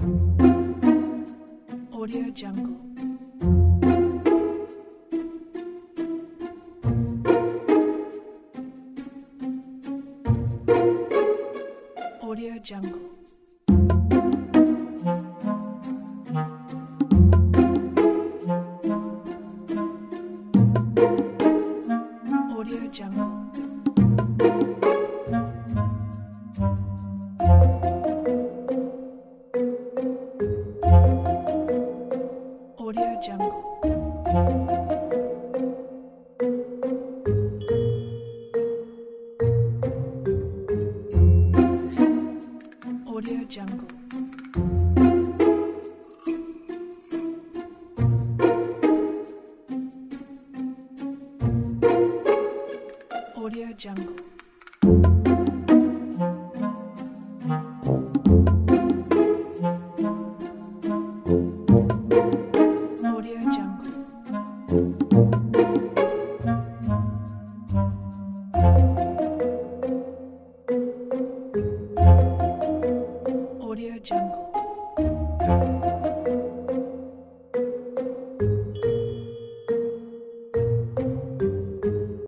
Audio Jungle. Audio Jungle. Audio Jungle. Audio Jungle. Audio Jungle. Audio Jungle. Audio Jungle. Audio Jungle.